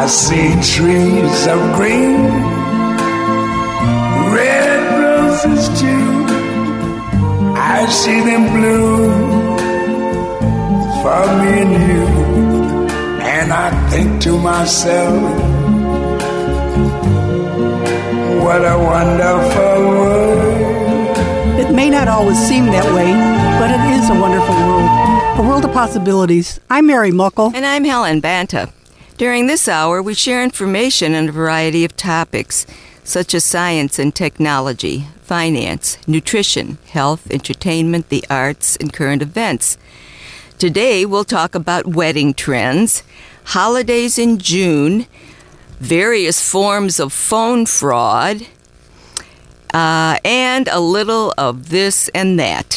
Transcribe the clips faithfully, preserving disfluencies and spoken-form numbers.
I see trees of green, red roses too. I see them bloom for me and you. And I think to myself, what a wonderful world. It may not always seem that way, but it is a wonderful world. A world of possibilities. I'm Mary Muckle. And I'm Helen Banta. During this hour, we share information on a variety of topics, such as science and technology, finance, nutrition, health, entertainment, the arts, and current events. Today, we'll talk about wedding trends, holidays in June, various forms of phone fraud, uh, and a little of this and that.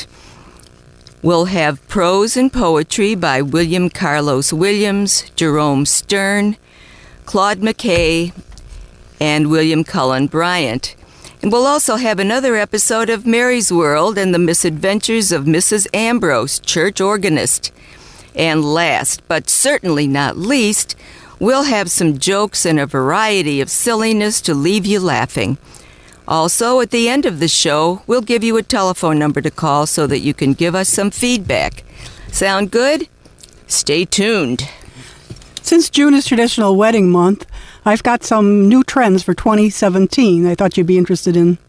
We'll have prose and poetry by William Carlos Williams, Jerome Stern, Claude McKay, and William Cullen Bryant. And we'll also have another episode of Mary's World and the Misadventures of Missus Ambrose, church organist. And last, but certainly not least, we'll have some jokes and a variety of silliness to leave you laughing. Also, at the end of the show, we'll give you a telephone number to call so that you can give us some feedback. Sound good? Stay tuned. Since June is traditional wedding month, I've got some new trends for twenty seventeen I thought you'd be interested in.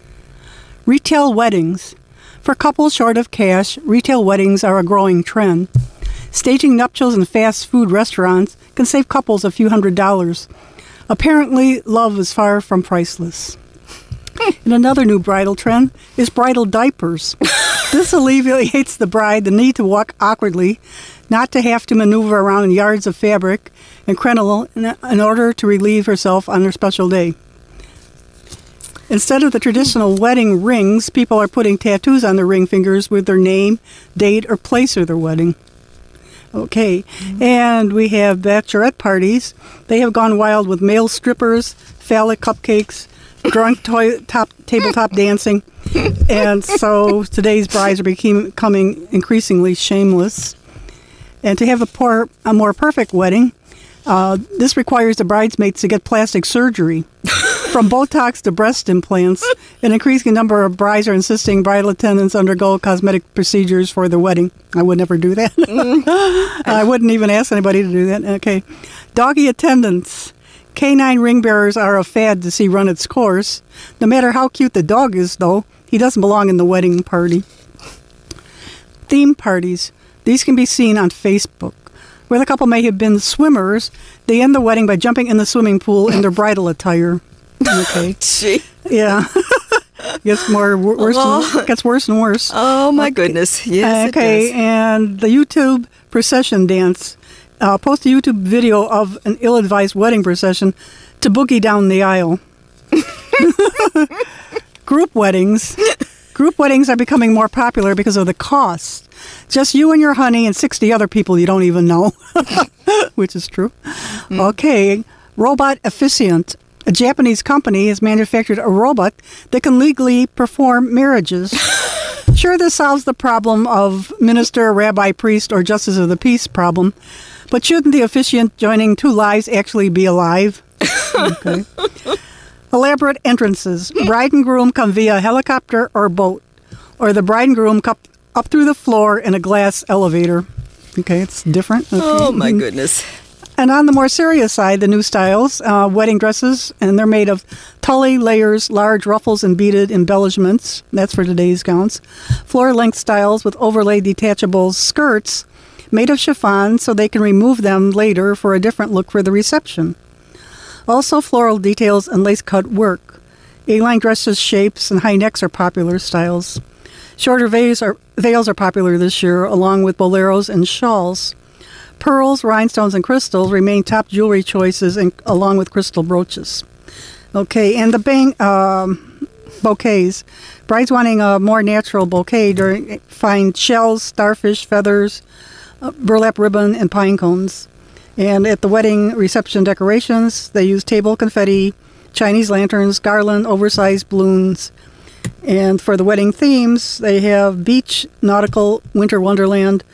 Retail weddings. For couples short of cash, retail weddings are a growing trend. Staging nuptials in fast food restaurants can save couples a few hundred dollars. Apparently, love is far from priceless. And another new bridal trend is bridal diapers. This alleviates the bride the need to walk awkwardly, not to have to maneuver around yards of fabric and crinoline in, in order to relieve herself on her special day. Instead of the traditional wedding rings, people are putting tattoos on their ring fingers with their name, date, or place of their wedding. Okay, mm-hmm. And we have bachelorette parties. They have gone wild with male strippers, phallic cupcakes, drunk toy, top, tabletop dancing, and so today's brides are becoming increasingly shameless. And to have a, poor, a more perfect wedding, uh, this requires the bridesmaids to get plastic surgery, from Botox to breast implants. An increasing number of brides are insisting bridal attendants undergo cosmetic procedures for their wedding. I would never do that. I wouldn't even ask anybody to do that. Okay, doggy attendants. Canine ring bearers are a fad to see run its course. No matter how cute the dog is, though, he doesn't belong in the wedding party. Theme parties. These can be seen on Facebook. Where the couple may have been swimmers, they end the wedding by jumping in the swimming pool in their bridal attire. Okay. Gee. Yeah. Gets more worse. Oh. And, gets worse and worse. Oh my okay. goodness! Yes, okay, it does. And the YouTube procession dance. Uh, post a YouTube video of an ill-advised wedding procession to boogie down the aisle. Group weddings. Group weddings are becoming more popular because of the cost. Just you and your honey and sixty other people you don't even know, which is true. Mm. Okay, Robot Efficient. A Japanese company has manufactured a robot that can legally perform marriages. Sure, this solves the problem of minister, rabbi, priest, or justice of the peace problem, but shouldn't the officiant joining two lives actually be alive? Okay. Elaborate entrances. Bride and groom come via helicopter or boat, or the bride and groom come up through the floor in a glass elevator. Okay, it's different. Okay. Oh, my goodness. And on the more serious side, the new styles, uh, wedding dresses, and they're made of tully layers, large ruffles, and beaded embellishments. That's for today's gowns. Floor-length styles with overlaid detachable skirts made of chiffon so they can remove them later for a different look for the reception. Also, floral details and lace-cut work. A-line dresses, shapes, and high necks are popular styles. Shorter veils are, veils are popular this year, along with boleros and shawls. Pearls, rhinestones, and crystals remain top jewelry choices, in, along with crystal brooches. Okay, and the bang um, bouquets. Brides wanting a more natural bouquet during, find shells, starfish, feathers, uh, burlap ribbon, and pine cones. And at the wedding reception decorations, they use table confetti, Chinese lanterns, garland, oversized balloons. And for the wedding themes, they have beach, nautical, winter wonderland,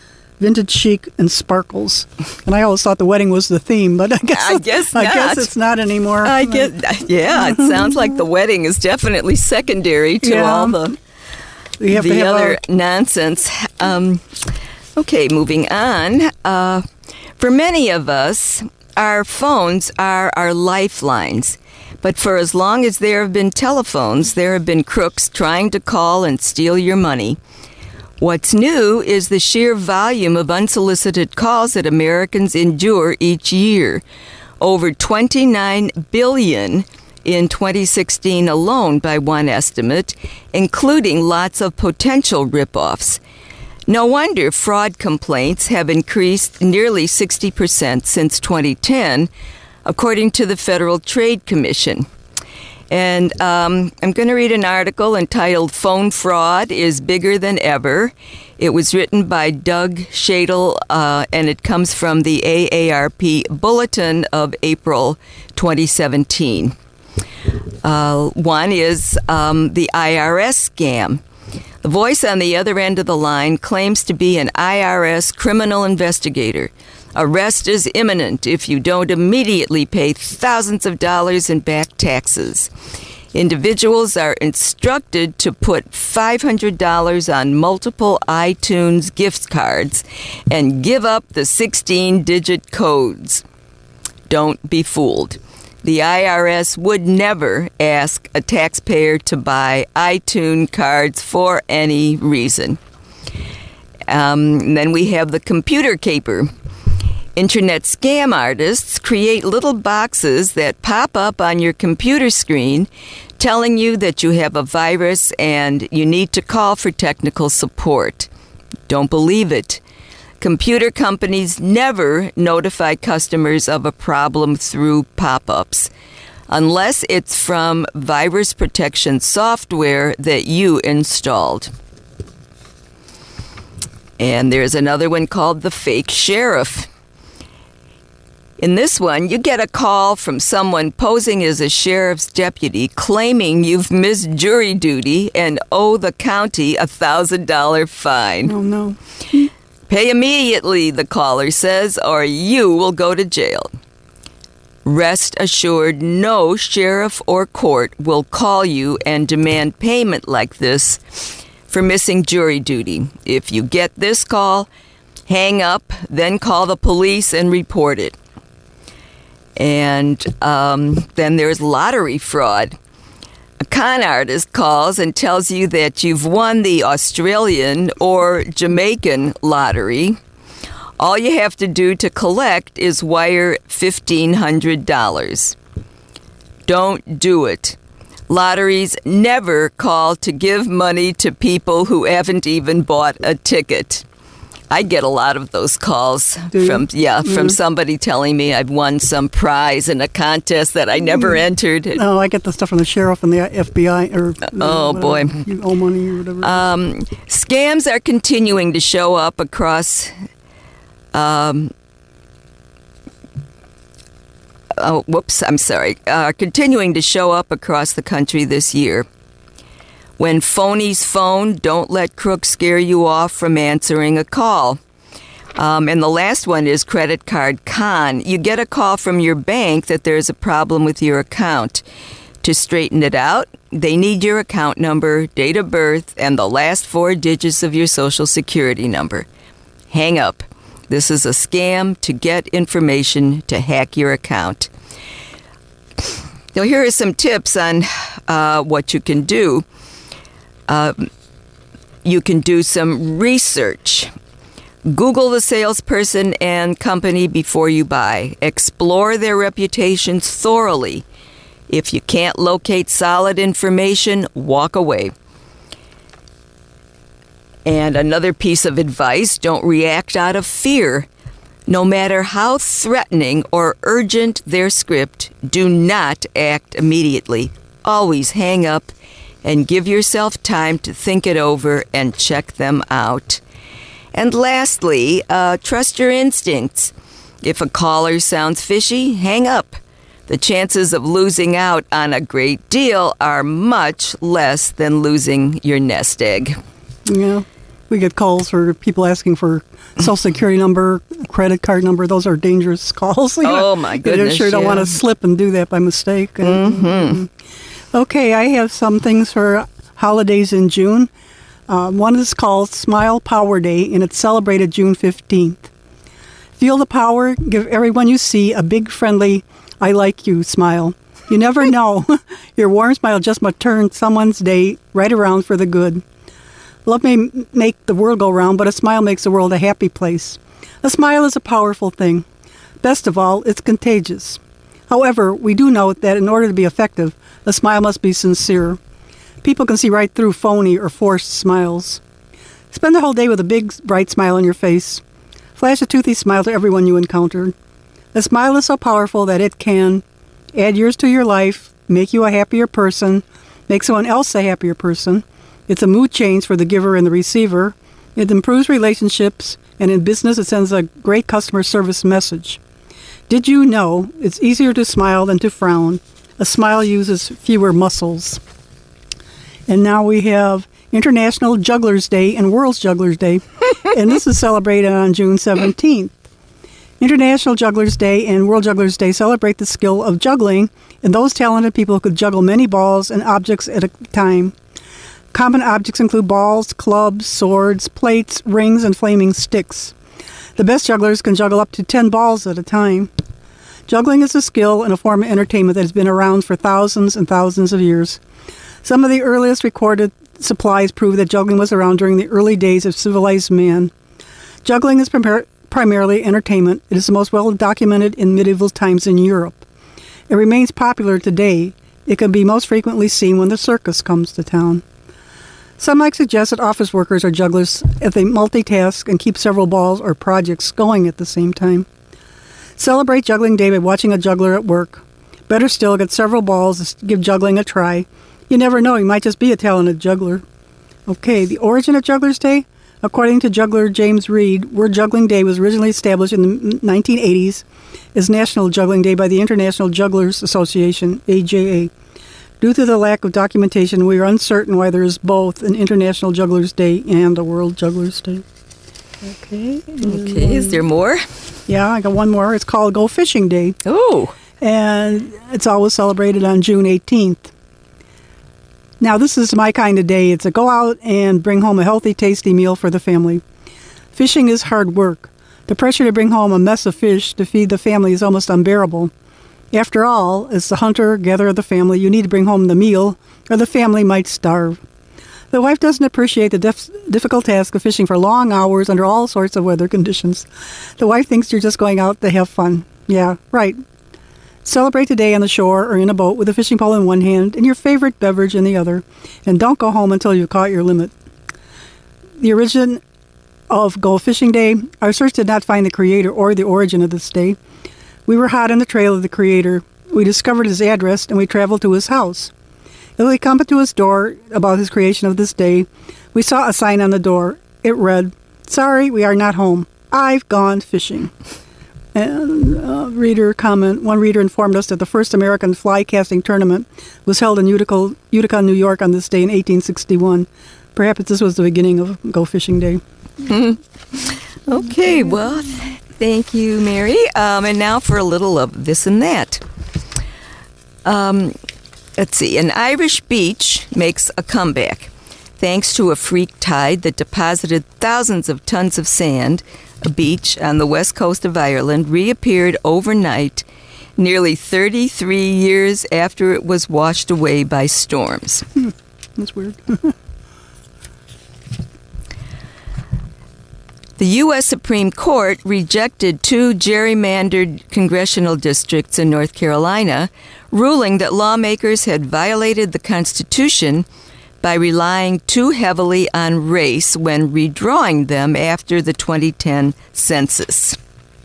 vintage chic, and sparkles. And I always thought the wedding was the theme, but I guess I guess I not. guess it's not anymore. I guess, yeah, it sounds like the wedding is definitely secondary to Yeah. all the We have to the have other a- nonsense. Um, okay, moving on. Uh, for many of us, our phones are our lifelines. But for as long as there have been telephones, there have been crooks trying to call and steal your money. What's new is the sheer volume of unsolicited calls that Americans endure each year. Over twenty-nine billion in twenty sixteen alone by one estimate, including lots of potential ripoffs. No wonder fraud complaints have increased nearly sixty percent since twenty ten, according to the Federal Trade Commission. And um, I'm going to read an article entitled Phone Fraud is Bigger Than Ever. It was written by Doug Shadle, uh, and it comes from the A A R P Bulletin of April twenty seventeen. Uh, one is um, the I R S scam. The voice on the other end of the line claims to be an I R S criminal investigator. Arrest is imminent if you don't immediately pay thousands of dollars in back taxes. Individuals are instructed to put five hundred dollars on multiple iTunes gift cards and give up the sixteen-digit codes. Don't be fooled. The I R S would never ask a taxpayer to buy iTunes cards for any reason. Um, and then we have the computer caper. Internet scam artists create little boxes that pop up on your computer screen telling you that you have a virus and you need to call for technical support. Don't believe it. Computer companies never notify customers of a problem through pop-ups, unless it's from virus protection software that you installed. And there's another one called the fake sheriff. In this one, you get a call from someone posing as a sheriff's deputy claiming you've missed jury duty and owe the county a one thousand dollars fine. Oh, no. Pay immediately, the caller says, or you will go to jail. Rest assured, no sheriff or court will call you and demand payment like this for missing jury duty. If you get this call, hang up, then call the police and report it. And um, then there's lottery fraud. A con artist calls and tells you that you've won the Australian or Jamaican lottery. All you have to do to collect is wire fifteen hundred dollars. Don't do it. Lotteries never call to give money to people who haven't even bought a ticket. I get a lot of those calls from yeah from mm. somebody telling me I've won some prize in a contest that I never mm. entered. No, I get the stuff from the sheriff and the F B I. Or oh boy, you owe money or whatever. Um, scams are continuing to show up across. Um, oh, whoops! I'm sorry. Uh, continuing to show up across the country this year. When phonies phone, don't let crooks scare you off from answering a call. Um, and the last one is credit card con. You get a call from your bank that there's a problem with your account. To straighten it out, they need your account number, date of birth, and the last four digits of your social security number. Hang up. This is a scam to get information to hack your account. Now, here are some tips on uh, what you can do. Uh, you can do some research. Google the salesperson and company before you buy. Explore their reputations thoroughly. If you can't locate solid information, walk away. And another piece of advice, don't react out of fear. No matter how threatening or urgent their script, do not act immediately. Always hang up and give yourself time to think it over and check them out. And lastly, uh, trust your instincts. If a caller sounds fishy, hang up. The chances of losing out on a great deal are much less than losing your nest egg. Yeah. We get calls for people asking for social security number, credit card number. Those are dangerous calls. You know, Oh, my goodness, You sure don't yeah. want to slip and do that by mistake. Mm-hmm. Okay, I have some things for holidays in June. Uh, one is called Smile Power Day, and it's celebrated June fifteenth. Feel the power. Give everyone you see a big, friendly, I like you smile. You never know. Your warm smile just might turn someone's day right around for the good. Love may m- make the world go round, but a smile makes the world a happy place. A smile is a powerful thing. Best of all, it's contagious. However, we do note that in order to be effective, a smile must be sincere. People can see right through phony or forced smiles. Spend the whole day with a big, bright smile on your face. Flash a toothy smile to everyone you encounter. A smile is so powerful that it can add years to your life, make you a happier person, make someone else a happier person. It's a mood change for the giver and the receiver. It improves relationships, and in business it sends a great customer service message. Did you know it's easier to smile than to frown? A smile uses fewer muscles. And now we have International Jugglers Day and World's Jugglers Day, and this is celebrated on June seventeenth. International Jugglers Day and World Jugglers Day celebrate the skill of juggling and those talented people who could juggle many balls and objects at a time. Common objects include balls, clubs, swords, plates, rings, and flaming sticks. The best jugglers can juggle up to ten balls at a time. Juggling is a skill and a form of entertainment that has been around for thousands and thousands of years. Some of the earliest recorded supplies prove that juggling was around during the early days of civilized man. Juggling is primar- primarily entertainment. It is the most well documented in medieval times in Europe. It remains popular today. It can be most frequently seen when the circus comes to town. Some might suggest that office workers are jugglers if they multitask and keep several balls or projects going at the same time. Celebrate Juggling Day by watching a juggler at work. Better still, get several balls to give juggling a try. You never know, you might just be a talented juggler. Okay, the origin of Jugglers Day? According to juggler James Reed, World Juggling Day was originally established in the nineteen eighties as National Juggling Day by the International Jugglers Association, A J A. Due to the lack of documentation, we are uncertain why there is both an International Jugglers Day and a World Jugglers Day. Okay. Okay, is there more? Yeah, I got one more. It's called Go Fishing Day, Oh, and it's always celebrated on June eighteenth. Now, this is my kind of day. It's a go out and bring home a healthy, tasty meal for the family. Fishing is hard work. The pressure to bring home a mess of fish to feed the family is almost unbearable. After all, as the hunter-gatherer of the family, you need to bring home the meal, or the family might starve. The wife doesn't appreciate the dif- difficult task of fishing for long hours under all sorts of weather conditions. The wife thinks you're just going out to have fun. Yeah, right. Celebrate the day on the shore or in a boat with a fishing pole in one hand and your favorite beverage in the other. And don't go home until you've caught your limit. The origin of Go Fishing Day, our search did not find the creator or the origin of this day. We were hot on the trail of the creator. We discovered his address and we traveled to his house. As we come to his door about his creation of this day, we saw a sign on the door. It read, "Sorry, we are not home. I've gone fishing." And uh, reader comment, one reader informed us that the first American fly casting tournament was held in Utica, Utica, New York on this day in eighteen sixty-one. Perhaps this was the beginning of Go Fishing Day. okay. Well, thank you, Mary. Um, and now for a little of this and that. Um, let's see. An Irish beach makes a comeback. Thanks to a freak tide that deposited thousands of tons of sand, a beach on the west coast of Ireland reappeared overnight, nearly thirty-three years after it was washed away by storms. Hmm, that's weird. The U S Supreme Court rejected two gerrymandered congressional districts in North Carolina, ruling that lawmakers had violated the Constitution by relying too heavily on race when redrawing them after the twenty ten census.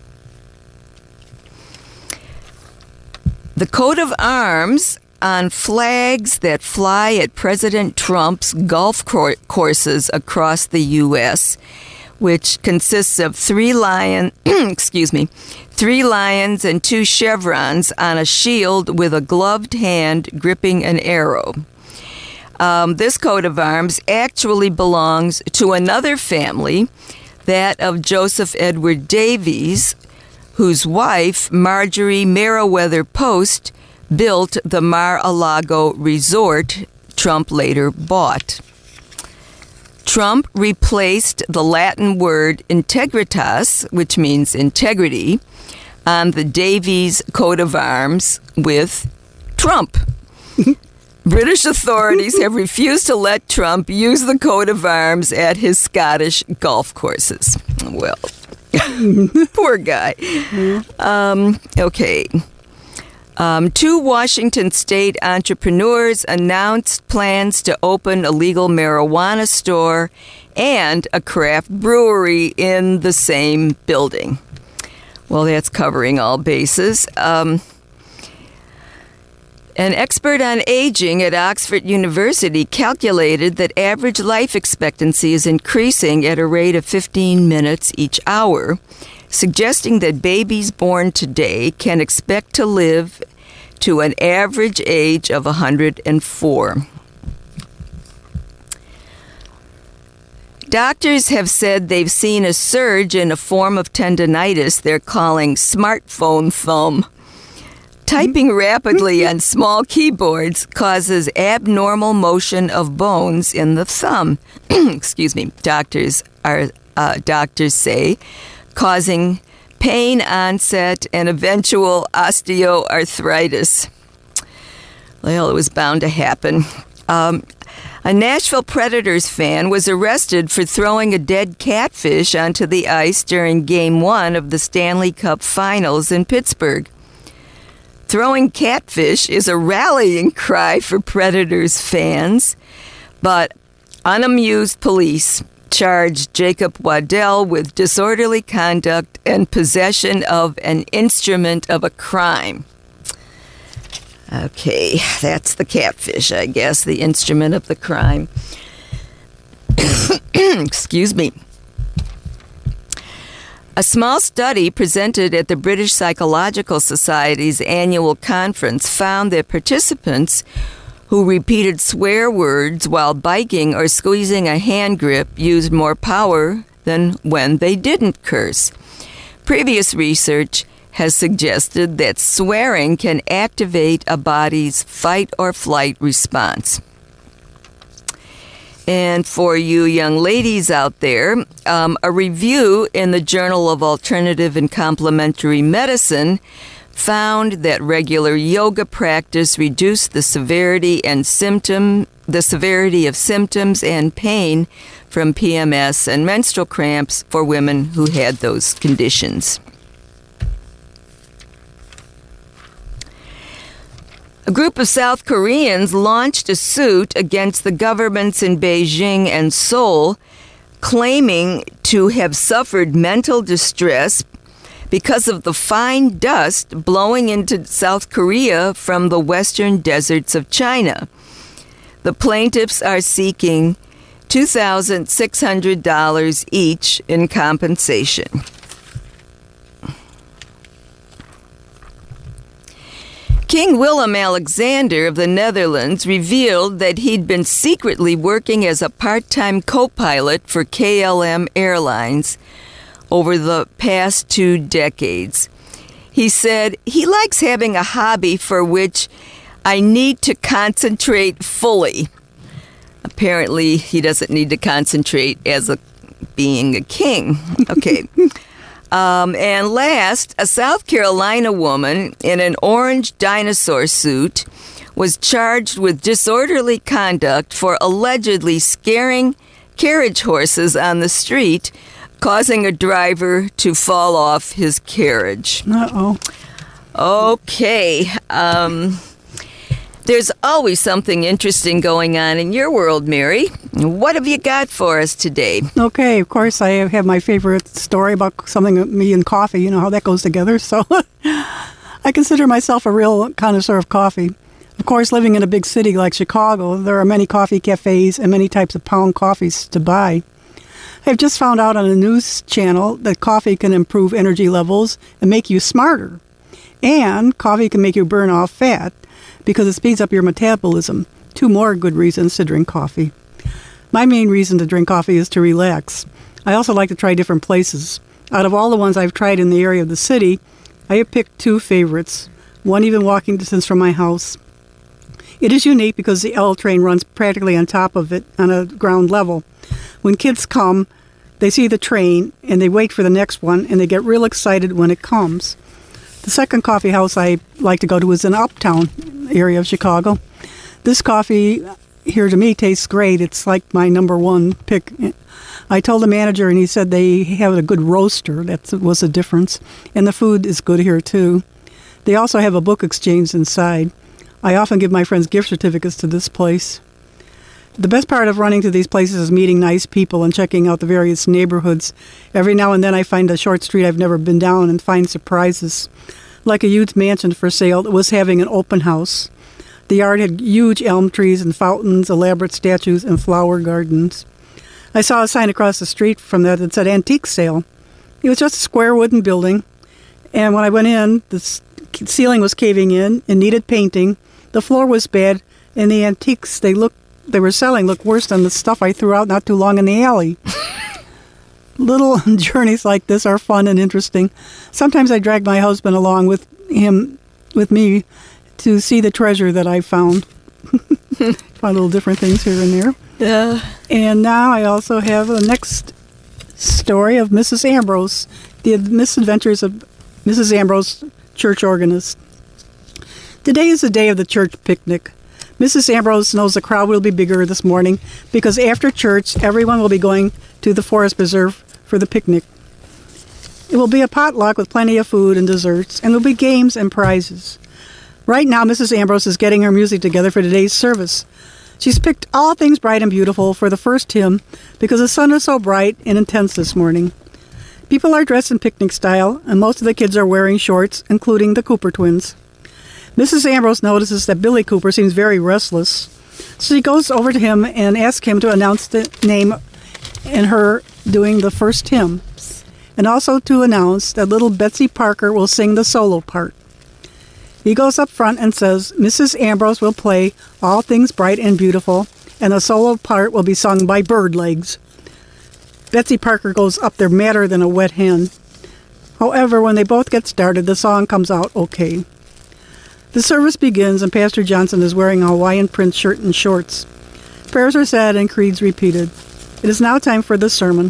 The coat of arms on flags that fly at President Trump's golf cor- courses across the U S, which consists of three lion, excuse me, three lions and two chevrons on a shield with a gloved hand gripping an arrow. Um, this coat of arms actually belongs to another family, that of Joseph Edward Davies, whose wife, Marjorie Meriwether Post, built the Mar-a-Lago resort Trump later bought. Trump replaced the Latin word integritas, which means integrity, on the Davies coat of arms with Trump. British authorities have refused to let Trump use the coat of arms at his Scottish golf courses. Well, poor guy. Um, okay. Um, two Washington state entrepreneurs announced plans to open a legal marijuana store and a craft brewery in the same building. Well, that's covering all bases. Um, An expert on aging at Oxford University calculated that average life expectancy is increasing at a rate of fifteen minutes each hour, suggesting that babies born today can expect to live to an average age of one hundred four. Doctors have said they've seen a surge in a form of tendinitis they're calling smartphone thumb. Typing rapidly on small keyboards causes abnormal motion of bones in the thumb. Excuse me. Doctors are uh, doctors say, causing pain onset and eventual osteoarthritis. Well, it was bound to happen. Um, a Nashville Predators fan was arrested for throwing a dead catfish onto the ice during Game One of the Stanley Cup Finals in Pittsburgh. Throwing catfish is a rallying cry for Predators fans, but unamused police charged Jacob Waddell with disorderly conduct and possession of an instrument of a crime. Okay, that's the catfish, I guess, the instrument of the crime. Excuse me. A small study presented at the British Psychological Society's annual conference found that participants who repeated swear words while biking or squeezing a hand grip used more power than when they didn't curse. Previous research has suggested that swearing can activate a body's fight or flight response. And for you young ladies out there, um, a review in the Journal of Alternative and Complementary Medicine found that regular yoga practice reduced the severity and symptom, the severity of symptoms and pain from P M S and menstrual cramps for women who had those conditions. A group of South Koreans launched a suit against the governments in Beijing and Seoul, claiming to have suffered mental distress because of the fine dust blowing into South Korea from the western deserts of China. The plaintiffs are seeking two thousand six hundred dollars each in compensation. King Willem-Alexander of the Netherlands revealed that he'd been secretly working as a part-time co-pilot for K L M Airlines over the past two decades. He said, he likes having a hobby for which I need to concentrate fully. Apparently, he doesn't need to concentrate as a being a king. Okay. Um, and last, a South Carolina woman in an orange dinosaur suit was charged with disorderly conduct for allegedly scaring carriage horses on the street, causing a driver to fall off his carriage. Uh-oh. Okay. Um, there's always something interesting going on in your world, Mary. What have you got for us today? Okay, of course, I have my favorite story about something, me and coffee. You know how that goes together. So I consider myself a real connoisseur of coffee. Of course, living in a big city like Chicago, there are many coffee cafes and many types of pound coffees to buy. I've just found out on a news channel that coffee can improve energy levels and make you smarter. And coffee can make you burn off fat because it speeds up your metabolism. two more good reasons to drink coffee. My main reason to drink coffee is to relax. I also like to try different places. Out of all the ones I've tried in the area of the city, I have picked two favorites, one even walking distance from my house. It is unique because the L train runs practically on top of it on a ground level. When kids come, they see the train and they wait for the next one and they get real excited when it comes. The second coffee house I like to go to is in Uptown area of Chicago. This coffee here to me tastes great. It's like my number one pick. I told the manager and he said they have a good roaster. That was the difference. And the food is good here too. They also have a book exchange inside. I often give my friends gift certificates to this place. The best part of running to these places is meeting nice people and checking out the various neighborhoods. Every now and then I find a short street I've never been down and find surprises. Like a huge mansion for sale that was having an open house. The yard had huge elm trees and fountains, elaborate statues, and flower gardens. I saw a sign across the street from that that said antique sale. It was just a square wooden building, and when I went in, the ceiling was caving in and needed painting. The floor was bad, and the antiques they looked they were selling looked worse than the stuff I threw out not too long in the alley. Little journeys like this are fun and interesting. Sometimes I drag my husband along with him, with me, to see the treasure that I found. Find little different things here and there. Yeah. And now I also have the next story of Missus Ambrose, the misadventures of Missus Ambrose, church organist. Today is the day of the church picnic. Missus Ambrose knows the crowd will be bigger this morning because after church, everyone will be going to the forest preserve for the picnic. It will be a potluck with plenty of food and desserts, and there will be games and prizes. Right now, Missus Ambrose is getting her music together for today's service. She's picked All Things Bright and Beautiful for the first hymn because the sun is so bright and intense this morning. People are dressed in picnic style, and most of the kids are wearing shorts, including the Cooper twins. Missus Ambrose notices that Billy Cooper seems very restless. So she goes over to him and asks him to announce the name and her doing the first hymn, and also to announce that little Betsy Parker will sing the solo part. He goes up front and says, Missus Ambrose will play All Things Bright and Beautiful, and the solo part will be sung by Birdlegs. Betsy Parker goes up there madder than a wet hen. However, when they both get started, the song comes out okay. The service begins, and Pastor Johnson is wearing a Hawaiian print shirt and shorts. Prayers are said and creeds repeated. It is now time for the sermon.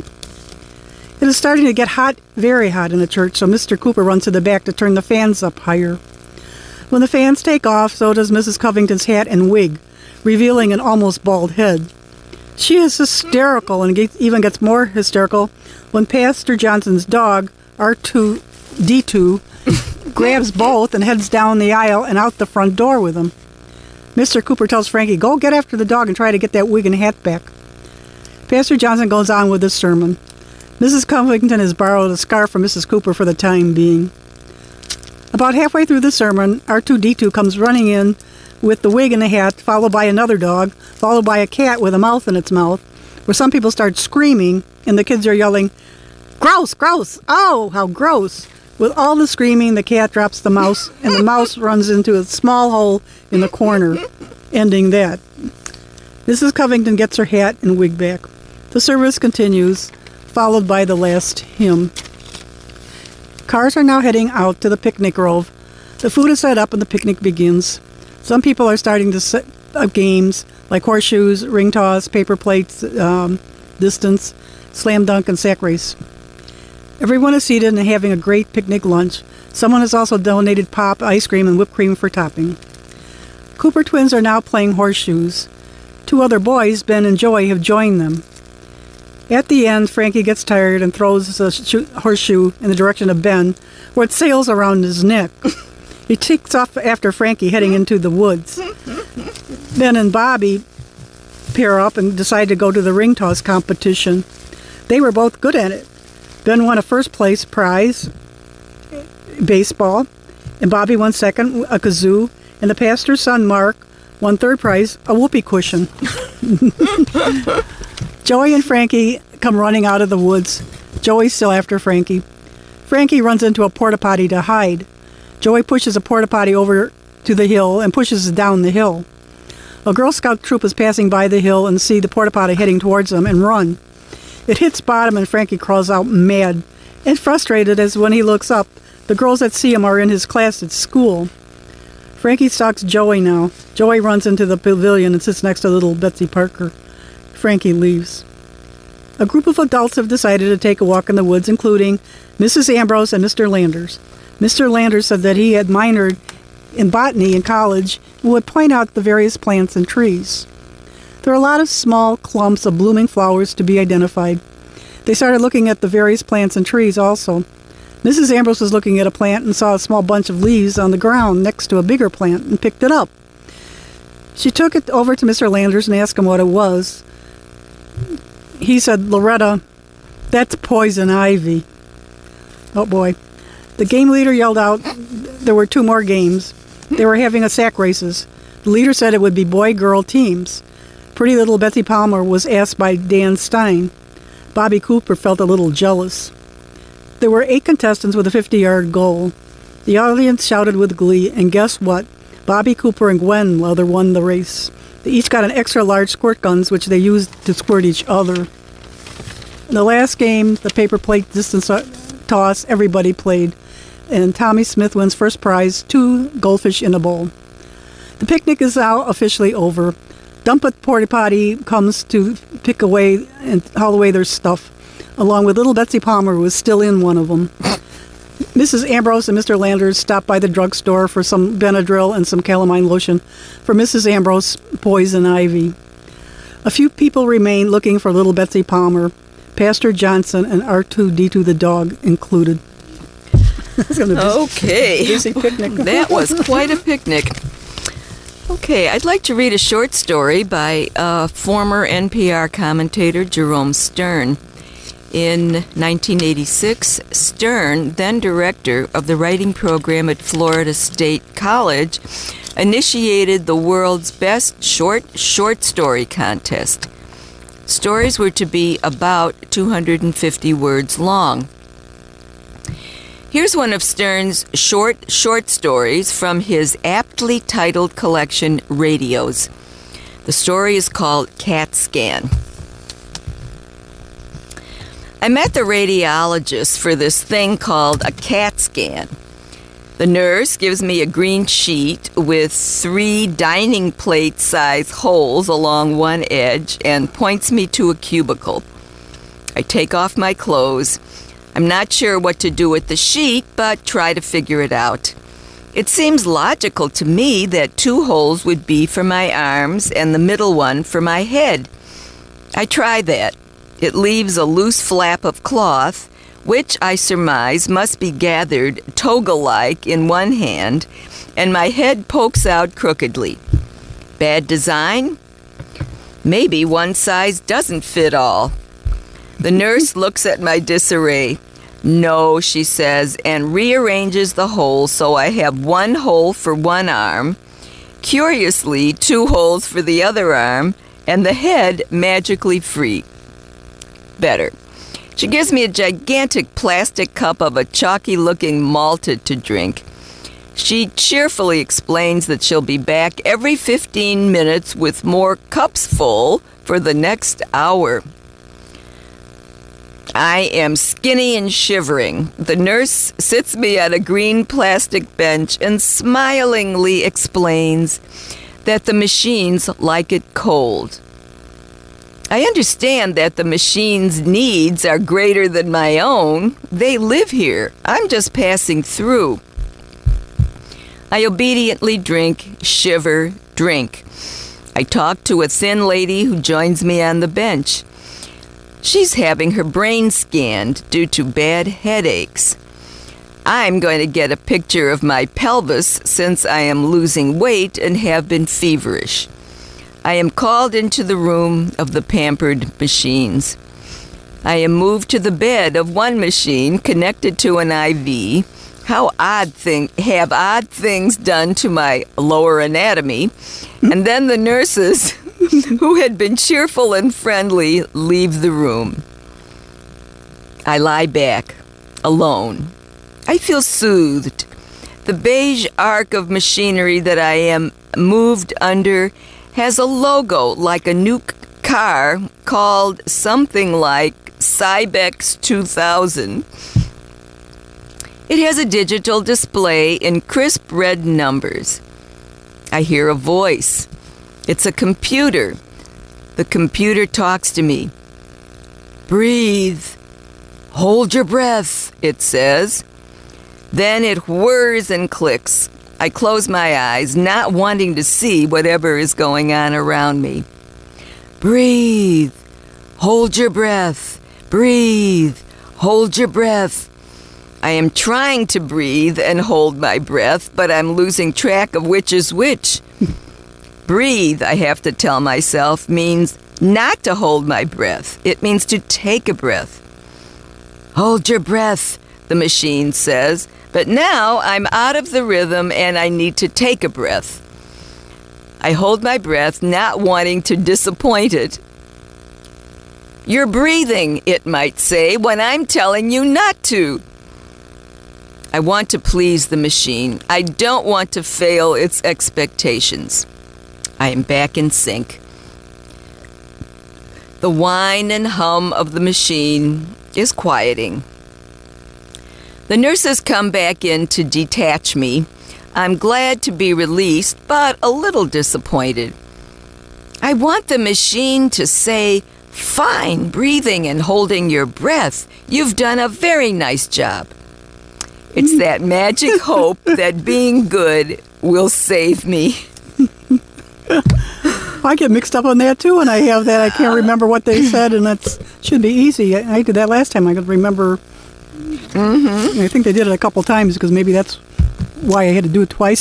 It is starting to get hot, very hot in the church, so Mister Cooper runs to the back to turn the fans up higher. When the fans take off, so does Missus Covington's hat and wig, revealing an almost bald head. She is hysterical and gets, even gets more hysterical when Pastor Johnson's dog, R two D two, grabs both and heads down the aisle and out the front door with them. Mister Cooper tells Frankie, go get after the dog and try to get that wig and hat back. Pastor Johnson goes on with his sermon. Missus Covington has borrowed a scarf from Missus Cooper for the time being. About halfway through the sermon, R two D two comes running in with the wig and the hat, followed by another dog, followed by a cat with a mouth in its mouth, where some people start screaming, and the kids are yelling, gross, gross, oh, how gross. With all the screaming, the cat drops the mouse, and the mouse runs into a small hole in the corner, ending that. Missus Covington gets her hat and wig back. The service continues, followed by the last hymn. Cars are now heading out to the picnic grove. The food is set up and the picnic begins. Some people are starting to set up games like horseshoes, ring toss, paper plates, um, distance, slam dunk, and sack race. Everyone is seated and having a great picnic lunch. Someone has also donated pop, ice cream, and whipped cream for topping. Cooper twins are now playing horseshoes. Two other boys, Ben and Joey, have joined them. At the end, Frankie gets tired and throws a sh- horseshoe in the direction of Ben, where it sails around his neck. He takes off after Frankie, heading into the woods. Ben and Bobby pair up and decide to go to the ring toss competition. They were both good at it. Ben won a first place prize, baseball, and Bobby won second, a kazoo, and the pastor's son, Mark, won third prize, a whoopee cushion. Joey and Frankie come running out of the woods. Joey's still after Frankie. Frankie runs into a porta potty to hide. Joey pushes a porta potty over to the hill and pushes it down the hill. A Girl Scout troop is passing by the hill and see the porta potty heading towards them and run. It hits bottom and Frankie crawls out mad and frustrated as when he looks up, the girls that see him are in his class at school. Frankie stalks Joey now. Joey runs into the pavilion and sits next to little Betsy Parker. Frankie leaves. A group of adults have decided to take a walk in the woods, including Missus Ambrose and Mister Landers. Mister Landers said that he had minored in botany in college and would point out the various plants and trees. There are a lot of small clumps of blooming flowers to be identified. They started looking at the various plants and trees also. Missus Ambrose was looking at a plant and saw a small bunch of leaves on the ground next to a bigger plant and picked it up. She took it over to Mister Landers and asked him what it was. He said, "Loretta, that's poison ivy." Oh boy. The game leader yelled out there were two more games. They were having a sack races. The leader said it would be boy-girl teams. Pretty little Betsy Palmer was asked by Dan Stein. Bobby Cooper felt a little jealous. There were eight contestants with a fifty-yard goal. The audience shouted with glee, and guess what? Bobby Cooper and Gwen Leather won the race. They each got an extra large squirt guns, which they used to squirt each other. In the last game, the paper plate distance toss, everybody played, and Tommy Smith wins first prize, two goldfish in a bowl. The picnic is now officially over. Dump at Porta Potty comes to pick away and haul away their stuff, along with little Betsy Palmer, who was still in one of them. Missus Ambrose and Mister Landers stopped by the drugstore for some Benadryl and some calamine lotion. For Missus Ambrose, poison ivy. A few people remain looking for little Betsy Palmer, Pastor Johnson and R two D two the dog included. It's gonna be okay. Busy picnic. That was quite a picnic. Okay, I'd like to read a short story by uh, former N P R commentator Jerome Stern. In nineteen eighty-six, Stern, then director of the writing program at Florida State College, initiated the world's best short short story contest. Stories were to be about two hundred fifty words long. Here's one of Stern's short short stories from his aptly titled collection, Radios. The story is called CAT Scan. I met the radiologist for this thing called a CAT scan. The nurse gives me a green sheet with three dining plate size holes along one edge and points me to a cubicle. I take off my clothes. I'm not sure what to do with the sheet, but try to figure it out. It seems logical to me that two holes would be for my arms and the middle one for my head. I try that. It leaves a loose flap of cloth, which I surmise must be gathered toga-like in one hand, and my head pokes out crookedly. Bad design? Maybe one size doesn't fit all. The nurse looks at my disarray. No, she says, and rearranges the holes so I have one hole for one arm, curiously two holes for the other arm, and the head magically free. Better. She gives me a gigantic plastic cup of a chalky-looking malted to drink. She cheerfully explains that she'll be back every fifteen minutes with more cups full for the next hour. I am skinny and shivering. The nurse sits me at a green plastic bench and smilingly explains that the machines like it cold. I understand that the machine's needs are greater than my own. They live here. I'm just passing through. I obediently drink, shiver, drink. I talk to a thin lady who joins me on the bench. She's having her brain scanned due to bad headaches. I'm going to get a picture of my pelvis since I am losing weight and have been feverish. I am called into the room of the pampered machines. I am moved to the bed of one machine connected to an I V. How odd thing have odd things done to my lower anatomy. And then the nurses, who had been cheerful and friendly, leave the room. I lie back, alone. I feel soothed. The beige arc of machinery that I am moved under has a logo like a new car called something like Cybex two thousand. It has a digital display in crisp red numbers. I hear a voice. It's a computer. The computer talks to me. Breathe. Hold your breath, it says. Then it whirs and clicks. I close my eyes, not wanting to see whatever is going on around me. Breathe. Hold your breath. Breathe. Hold your breath. I am trying to breathe and hold my breath, but I'm losing track of which is which. Breathe, I have to tell myself, means not to hold my breath. It means to take a breath. Hold your breath, the machine says, but now I'm out of the rhythm and I need to take a breath. I hold my breath, not wanting to disappoint it. You're breathing, it might say, when I'm telling you not to. I want to please the machine. I don't want to fail its expectations. I am back in sync. The whine and hum of the machine is quieting. The nurses come back in to detach me. I'm glad to be released, but a little disappointed. I want the machine to say, "Fine, breathing and holding your breath. You've done a very nice job." It's that magic hope that being good will save me. I get mixed up on that too, and I have that. I can't remember what they said, and that should be easy. I, I did that last time. I could remember. Mm-hmm. I think they did it a couple times because maybe that's why I had to do it twice.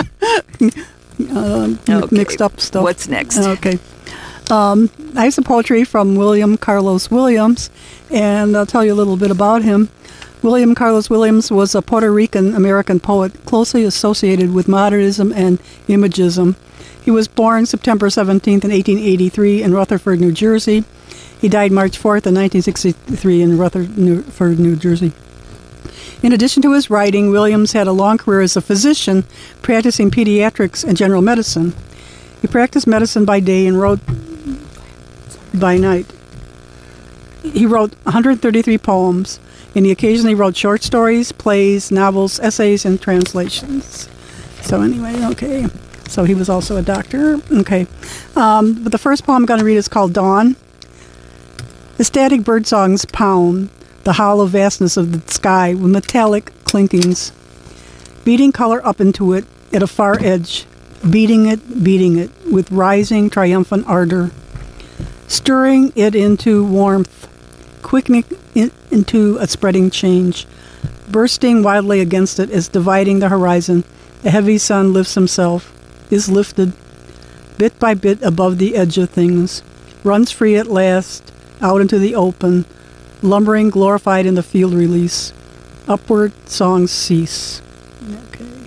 uh, okay. Mixed up stuff. What's next? Okay. Um, I have some poetry from William Carlos Williams, and I'll tell you a little bit about him. William Carlos Williams was a Puerto Rican-American poet closely associated with modernism and imagism. He was born September seventeenth in eighteen eighty-three in Rutherford, New Jersey. He died March fourth in nineteen sixty-three in Rutherford, New Jersey. In addition to his writing, Williams had a long career as a physician, practicing pediatrics and general medicine. He practiced medicine by day and wrote by night. He wrote one hundred thirty-three poems, and he occasionally wrote short stories, plays, novels, essays, and translations. So anyway, okay. So he was also a doctor. Okay. Um, but the first poem I'm going to read is called Dawn. Ecstatic birdsongs pound the hollow vastness of the sky with metallic clinkings, beating color up into it at a far edge, beating it, beating it with rising triumphant ardor, stirring it into warmth, quickening it into a spreading change, bursting wildly against it as dividing the horizon. A heavy sun lifts himself, is lifted, bit by bit above the edge of things, runs free at last, out into the open, lumbering glorified in the field release. Upward songs cease. Okay.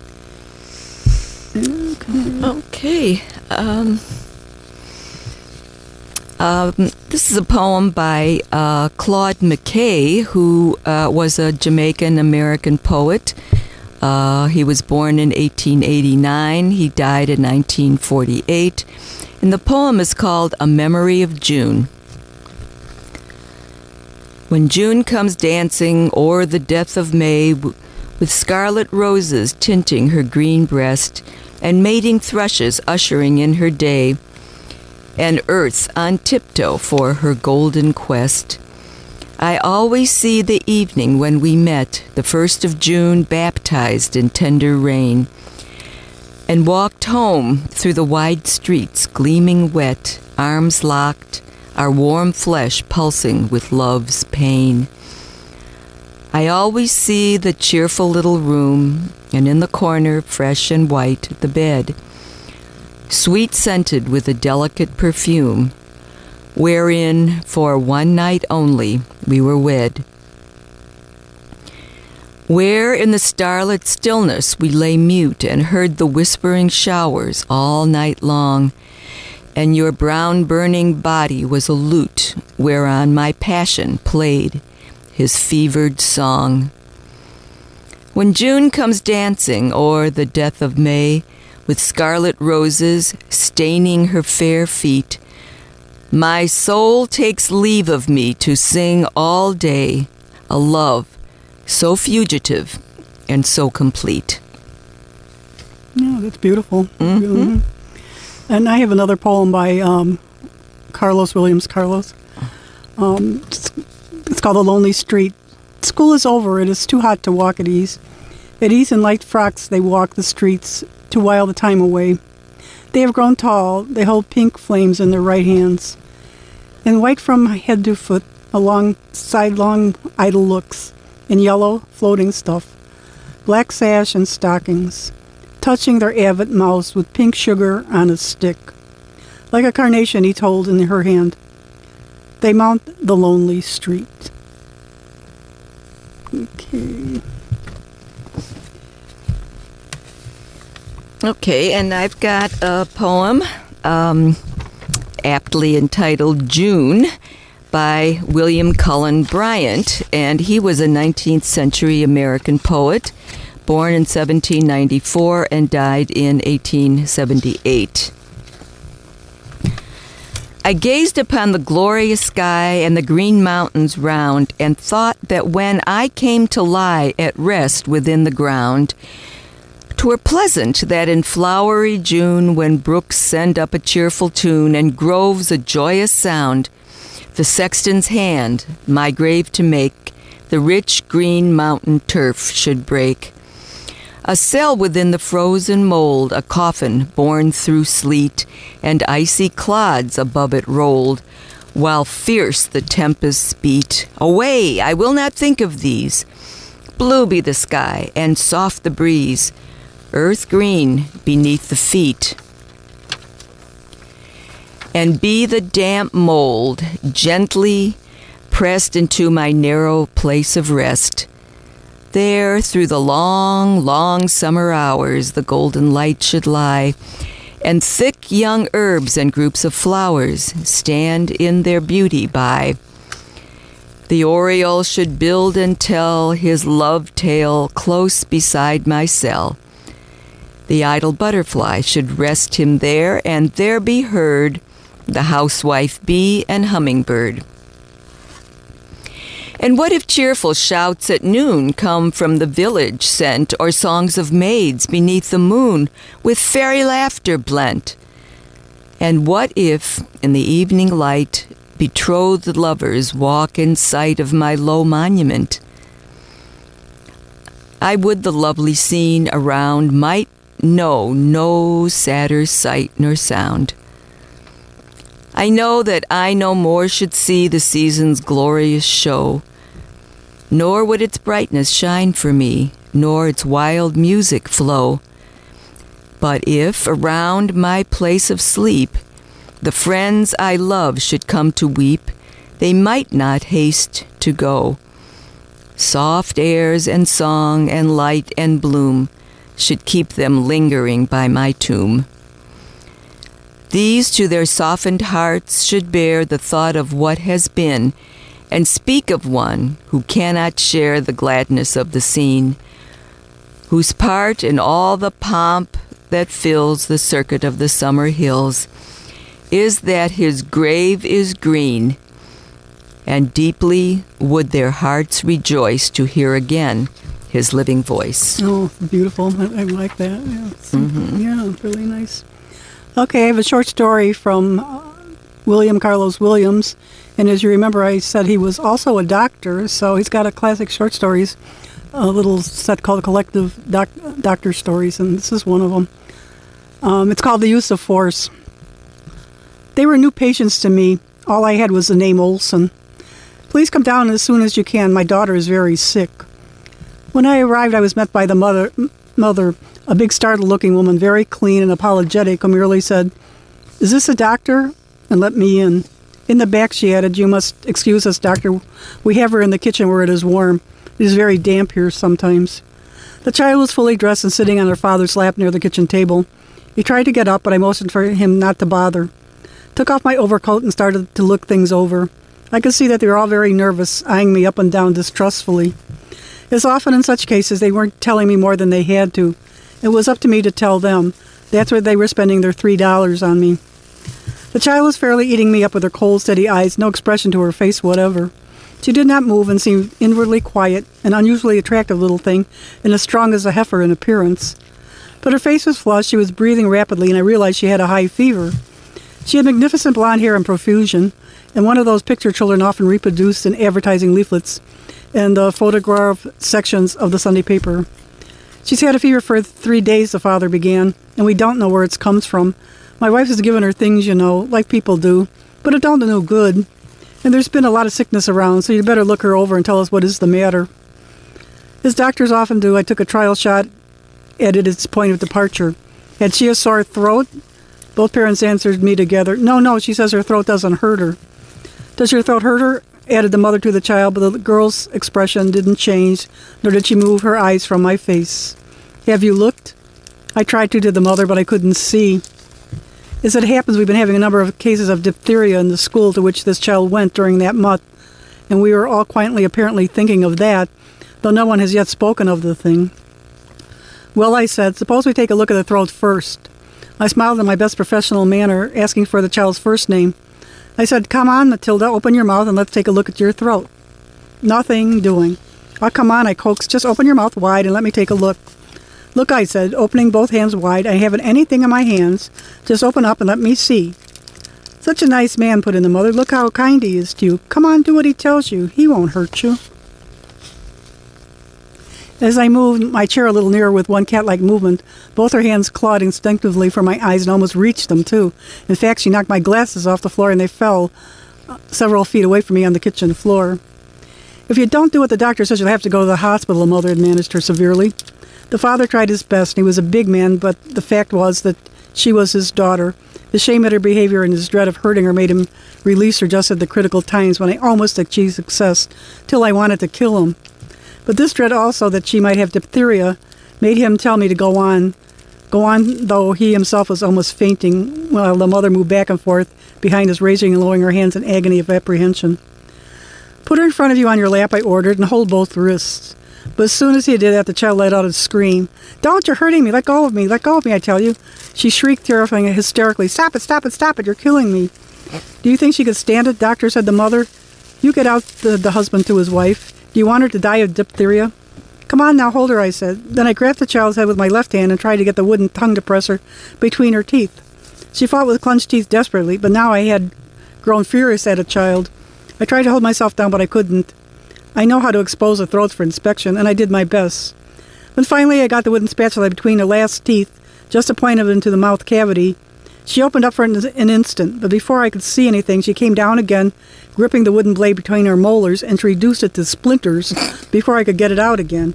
Okay. Okay. Um, um, this is a poem by uh, Claude McKay, who uh, was a Jamaican-American poet. Uh, he was born in eighteen eighty-nine. He died in nineteen forty-eight. And the poem is called A Memory of June. When June comes dancing o'er the death of May, w- with scarlet roses tinting her green breast, and mating thrushes ushering in her day, and earth on tiptoe for her golden quest, I always see the evening when we met, the first of June, baptized in tender rain, and walked home through the wide streets, gleaming wet, arms locked, our warm flesh pulsing with love's pain. I always see the cheerful little room, and in the corner, fresh and white, the bed, sweet-scented with a delicate perfume, wherein, for one night only, we were wed. Where in the starlit stillness we lay mute and heard the whispering showers all night long, and your brown burning body was a lute whereon my passion played his fevered song. When June comes dancing o'er the death of May, with scarlet roses staining her fair feet. My soul takes leave of me to sing all day a love so fugitive and so complete. Yeah, that's beautiful. Mm-hmm. Mm-hmm. And I have another poem by um, Carlos Williams Carlos. Um, it's, it's called The Lonely Street. School is over. It is too hot to walk at ease. At ease in light frocks they walk the streets to while the time away. They have grown tall. They hold pink flames in their right hands. And white from head to foot, along sidelong idle looks, in yellow floating stuff, black sash and stockings, touching their avid mouths with pink sugar on a stick. Like a carnation each hold in her hand. They mount the lonely street. Okay. Okay, and I've got a poem um, aptly entitled June by William Cullen Bryant, and he was a nineteenth century American poet, born in seventeen ninety-four and died in eighteen seventy-eight. I gazed upon the glorious sky and the green mountains round, and thought that when I came to lie at rest within the ground, 'twere pleasant that in flowery June, when brooks send up a cheerful tune and groves a joyous sound, the sexton's hand, my grave to make, the rich green mountain turf should break. A cell within the frozen mold, a coffin borne through sleet, and icy clods above it rolled, while fierce the tempests beat. Away, I will not think of these. Blue be the sky, and soft the breeze, earth green beneath the feet. And be the damp mold gently pressed into my narrow place of rest. There, through the long, long summer hours, the golden light should lie, and thick young herbs and groups of flowers stand in their beauty by. The oriole should build and tell his love tale close beside my cell. The idle butterfly should rest him there, and there be heard the housewife bee and hummingbird. And what if cheerful shouts at noon come from the village sent, or songs of maids beneath the moon with fairy laughter blent? And what if, in the evening light, betrothed lovers walk in sight of my low monument? I would the lovely scene around might know no sadder sight nor sound. I know that I no more should see the season's glorious show, nor would its brightness shine for me, nor its wild music flow. But if around my place of sleep the friends I love should come to weep, they might not haste to go. Soft airs and song and light and bloom should keep them lingering by my tomb. These to their softened hearts should bear the thought of what has been, and speak of one who cannot share the gladness of the scene, whose part in all the pomp that fills the circuit of the summer hills is that his grave is green, and deeply would their hearts rejoice to hear again his living voice. Oh, beautiful. I, I like that. Yeah, Mm-hmm. yeah, really nice. Okay, I have a short story from uh, William Carlos Williams. And as you remember, I said he was also a doctor, so he's got a classic short stories, a little set called Collective doc- Doctor Stories, and this is one of them. Um, it's called The Use of Force. They were new patients to me. All I had was the name Olson. Please come down as soon as you can. My daughter is very sick. When I arrived, I was met by the mother, mother, a big startled-looking woman, very clean and apologetic, who merely said, "Is this a doctor?" and let me in. In the back, she added, "You must excuse us, doctor. We have her in the kitchen where it is warm. It is very damp here sometimes." The child was fully dressed and sitting on her father's lap near the kitchen table. He tried to get up, but I motioned for him not to bother. Took off my overcoat and started to look things over. I could see that they were all very nervous, eyeing me up and down distrustfully. As often in such cases, they weren't telling me more than they had to. It was up to me to tell them. That's where they were spending their three dollars on me. The child was fairly eating me up with her cold, steady eyes, no expression to her face whatever. She did not move and seemed inwardly quiet, an unusually attractive little thing, and as strong as a heifer in appearance. But her face was flushed, she was breathing rapidly, and I realized she had a high fever. She had magnificent blonde hair in profusion, and one of those picture children often reproduced in advertising leaflets and the photograph sections of the Sunday paper. She's had a fever for three days, the father began, and we don't know where it comes from. My wife has given her things, you know, like people do, but it don't do no good. And there's been a lot of sickness around, so you better look her over and tell us what is the matter. As doctors often do, I took a trial shot at it at its point of departure. Had she a sore throat? Both parents answered me together. No, no, she says her throat doesn't hurt her. Does your throat hurt her? Added the mother to the child, but the girl's expression didn't change, nor did she move her eyes from my face. Have you looked? I tried to, did the mother, but I couldn't see. As it happens, we've been having a number of cases of diphtheria in the school to which this child went during that month, and we were all quietly apparently thinking of that, though no one has yet spoken of the thing. Well, I said, suppose we take a look at the throat first. I smiled in my best professional manner, asking for the child's first name. I said, come on, Matilda, open your mouth and let's take a look at your throat. Nothing doing. Oh, come on, I coaxed, just open your mouth wide and let me take a look. Look, I said, opening both hands wide. I haven't anything in my hands. Just open up and let me see. Such a nice man, put in the mother. Look how kind he is to you. Come on, do what he tells you. He won't hurt you. As I moved my chair a little nearer with one cat-like movement, both her hands clawed instinctively for my eyes and almost reached them, too. In fact, she knocked my glasses off the floor and they fell several feet away from me on the kitchen floor. If you don't do what the doctor says, you'll have to go to the hospital, the mother admonished her severely. The father tried his best, and he was a big man, but the fact was that she was his daughter. The shame at her behavior and his dread of hurting her made him release her just at the critical times when I almost achieved success, till I wanted to kill him. But this dread also that she might have diphtheria made him tell me to go on. Go on, though he himself was almost fainting, while the mother moved back and forth behind us, raising and lowering her hands in agony of apprehension. Put her in front of you on your lap, I ordered, and hold both wrists. But as soon as he did that, the child let out a scream. Don't, you're hurting me. Let go of me. Let go of me, I tell you. She shrieked, terrifying and hysterically. Stop it, stop it, stop it. You're killing me. Do you think she could stand it, doctor, said the mother. You get out, the, the husband to his wife. Do you want her to die of diphtheria? Come on now, hold her, I said. Then I grabbed the child's head with my left hand and tried to get the wooden tongue depressor between her teeth. She fought with clenched teeth desperately, but now I had grown furious at a child. I tried to hold myself down, but I couldn't. I know how to expose the throats for inspection, and I did my best. When finally I got the wooden spatula between her last teeth, just to point it into the mouth cavity, she opened up for an, an instant, but before I could see anything, she came down again, gripping the wooden blade between her molars, and to reduce it to splinters before I could get it out again.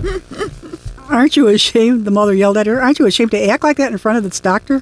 Aren't you ashamed? The mother yelled at her. Aren't you ashamed to act like that in front of this doctor?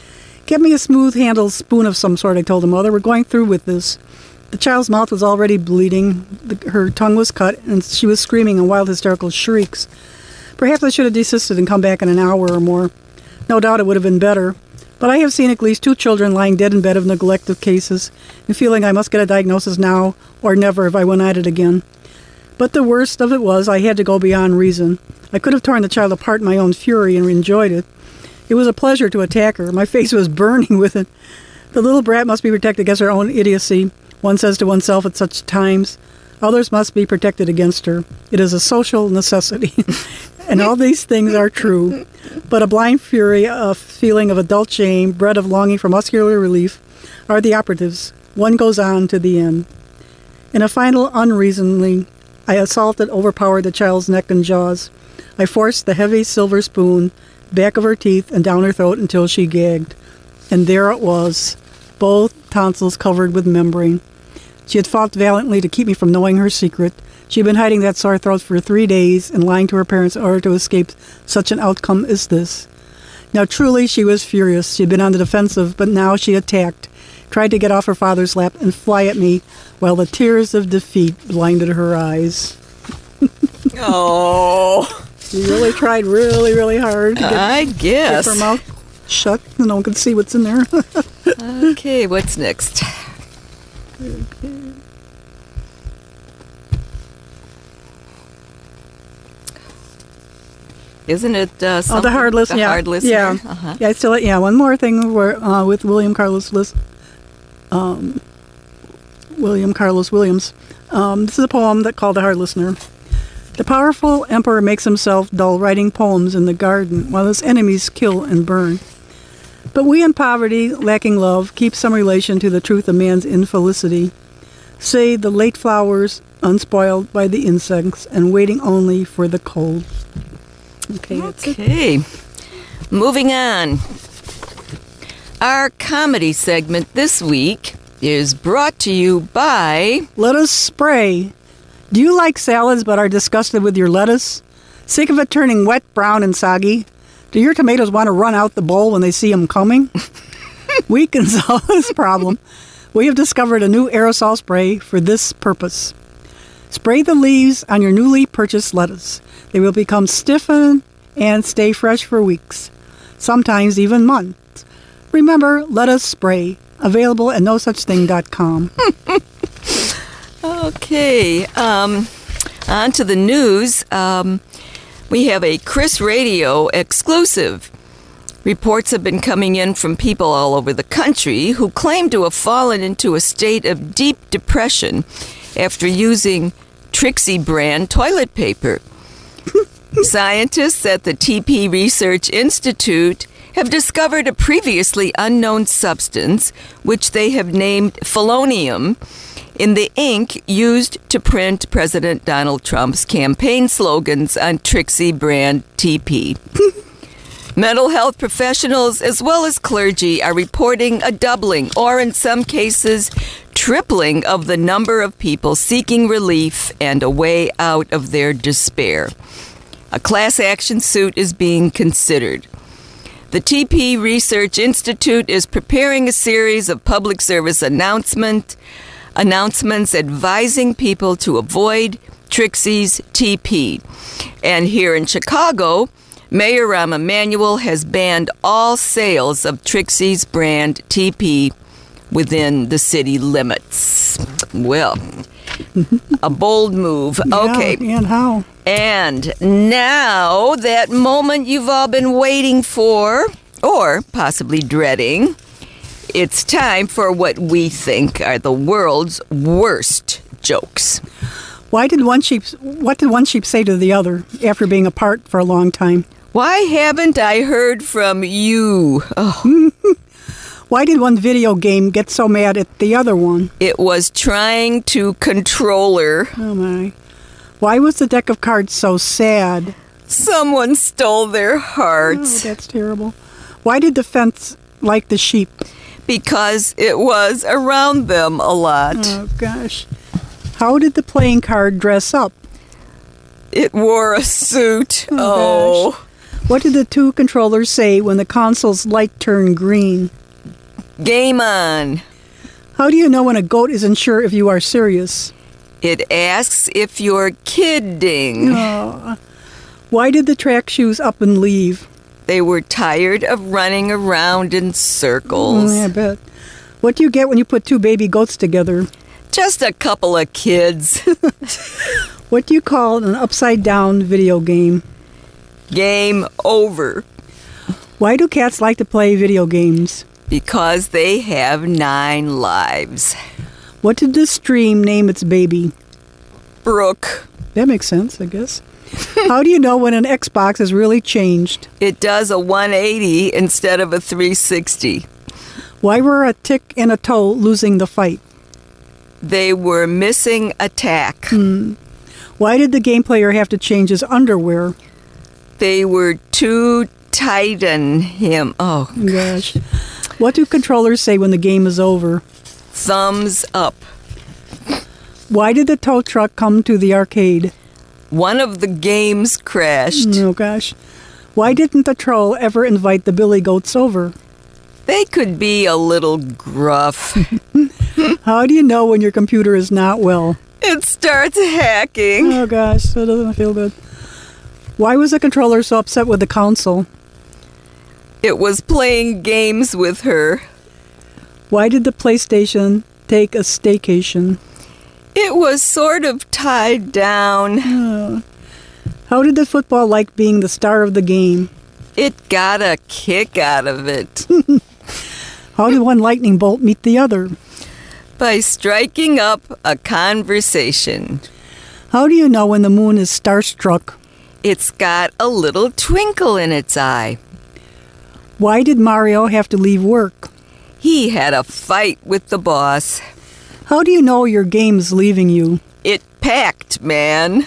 Get me a smooth-handled spoon of some sort, I told the mother. We're going through with this. The child's mouth was already bleeding, the, her tongue was cut, and she was screaming in wild hysterical shrieks. Perhaps I should have desisted and come back in an hour or more. No doubt it would have been better. But I have seen at least two children lying dead in bed of neglected cases, and feeling I must get a diagnosis now or never if I went at it again. But the worst of it was I had to go beyond reason. I could have torn the child apart in my own fury and enjoyed it. It was a pleasure to attack her. My face was burning with it. The little brat must be protected against her own idiocy, one says to oneself at such times. Others must be protected against her. It is a social necessity. And all these things are true. But a blind fury, a feeling of adult shame, bred of longing for muscular relief, are the operatives. One goes on to the end. In a final unreasoningly, I assaulted, overpowered the child's neck and jaws. I forced the heavy silver spoon back of her teeth and down her throat until she gagged. And there it was, both tonsils covered with membrane. She had fought valiantly to keep me from knowing her secret. She had been hiding that sore throat for three days and lying to her parents in order to escape such an outcome as this. Now truly she was furious. She had been on the defensive, but now she attacked, tried to get off her father's lap and fly at me while the tears of defeat blinded her eyes. Oh. She really tried really, really hard to get, I guess. get her mouth shut so no one could see what's in there. Okay, what's next? Okay. Isn't it uh, Oh, something? the hard listener. The Yeah. hard listener. Yeah. Uh-huh. Yeah, still, yeah, one more thing where, uh, with William Carlos Lis- um, William Carlos Williams. Um, this is a poem that called The Hard Listener. The powerful emperor makes himself dull writing poems in the garden while his enemies kill and burn. But we in poverty, lacking love, keep some relation to the truth of man's infelicity. Say the late flowers, unspoiled by the insects, and waiting only for the cold. Okay, that's it. Okay. Moving on. Our comedy segment this week is brought to you by... Let us spray. Do you like salads but are disgusted with your lettuce? Sick of it turning wet, brown, and soggy? Do your tomatoes want to run out the bowl when they see them coming? We can solve this problem. We have discovered a new aerosol spray for this purpose. Spray the leaves on your newly purchased lettuce. They will become stiffened and stay fresh for weeks, sometimes even months. Remember, let us spray. Available at no such thing dot com. Okay, um, on to the news. Um, we have a Chris Radio exclusive. Reports have been coming in from people all over the country who claim to have fallen into a state of deep depression after using Trixie brand toilet paper. Scientists at the T P Research Institute have discovered a previously unknown substance, which they have named phelonium, in the ink used to print President Donald Trump's campaign slogans on Trixie brand T P. Mental health professionals as well as clergy are reporting a doubling, or in some cases, tripling of the number of people seeking relief and a way out of their despair. A class action suit is being considered. The T P Research Institute is preparing a series of public service announcement, announcements advising people to avoid Trixie's T P. And here in Chicago, Mayor Rahm Emanuel has banned all sales of Trixie's brand T P within the city limits. Well, a bold move. Okay. Yeah, and how? And now, that moment you've all been waiting for, or possibly dreading, it's time for what we think are the world's worst jokes. Why did one sheep? What did one sheep say to the other after being apart for a long time? Why haven't I heard from you? Oh, Why did one video game get so mad at the other one? it was trying to control her. Oh my! Why was the deck of cards so sad? Someone stole their Oh, hearts that's terrible. Why did the fence like the sheep? because it was around them a lot. Oh gosh! How did the playing card dress up? It wore a suit. Oh, Oh, What did the two controllers say when the console's light turned green? game on. How do you know when a goat isn't sure if you are serious? It asks if you're kidding. Oh. Why did the track shoes up and leave? They were tired of running around in circles. Mm, I bet. What do you get when you put two baby goats together? Just a couple of kids. What do you call an upside-down video game? Game over. Why do cats like to play video games? Because they have nine lives. What did the stream name its baby? Brooke. That makes sense, I guess. How do you know when an Xbox has really changed? It does a one eighty instead of a three sixty. Why were a tick and a toe losing the fight? They were missing attack. Why did the game player have to change his underwear? They were too tight on him. Oh, Gosh. What do controllers say when the game is over? thumbs up. Why did the tow truck come to the arcade? One of the games crashed. Oh, gosh. Why didn't the troll ever invite the billy goats over? They could be a little gruff. How do you know when your computer is not well? It starts hacking. Oh, gosh, that doesn't feel good. Why was the controller so upset with the console? It was playing games with her. Why did the PlayStation take a staycation? It was sort of tied down. How did the football like being the star of the game? It got a kick out of it. How did one lightning bolt meet the other? By striking up a conversation. How do you know when the moon is starstruck? It's got a little twinkle in its eye. Why did Mario have to leave work? He had a fight with the boss. How do you know your game's leaving you? It packed, man.